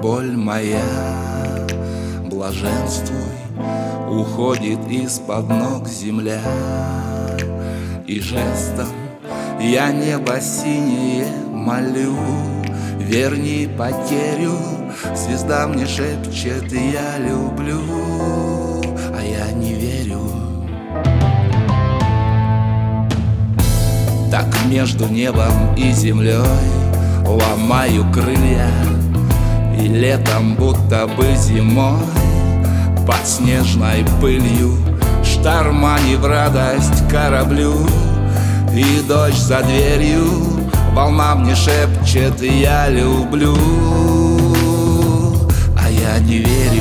боль моя, блаженствуй, уходит из-под ног земля. И жестом я небо синее молю, верни потерю, звезда мне шепчет: я люблю, а я не верю. Так между небом и землей ломаю крылья, и летом будто бы зимой под снежной пылью шторма не в радость кораблю. И дождь за дверью, волна мне шепчет: я люблю, а я не верю.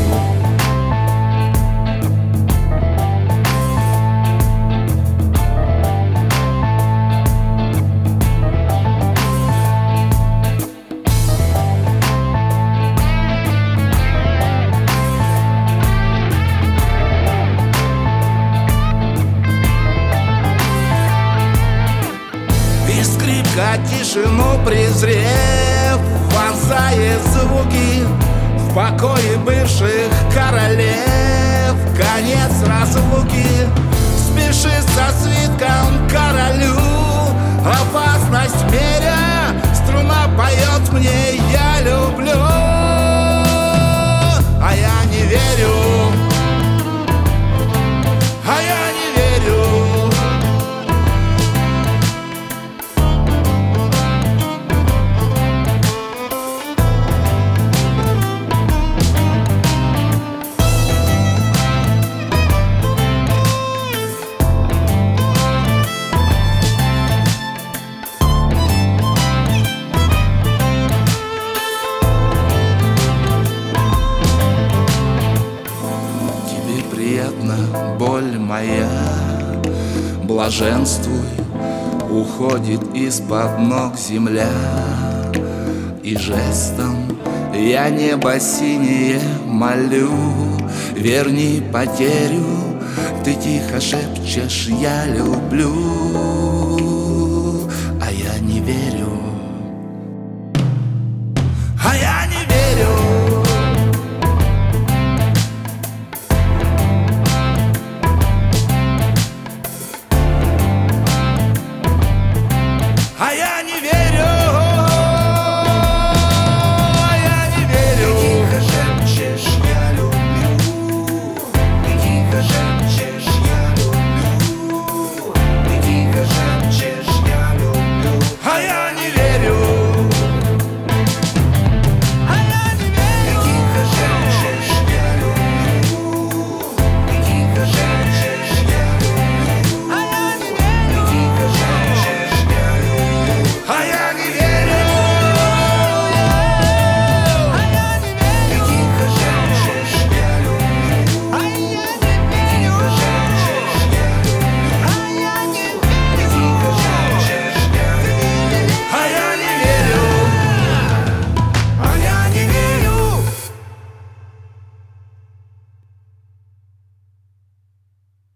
И скрипка, тишину презрев, вонзает звуки в покое бывших королев. Конец разлуки, спешит со свитком королю, опасность меря, струна поет мне: я люблю, а я не верю, а я не верю. Приятна боль моя, блаженствуй, уходит из-под ног земля. И жестом я небо синее молю, верни потерю, ты тихо шепчешь: я люблю, а я не верю.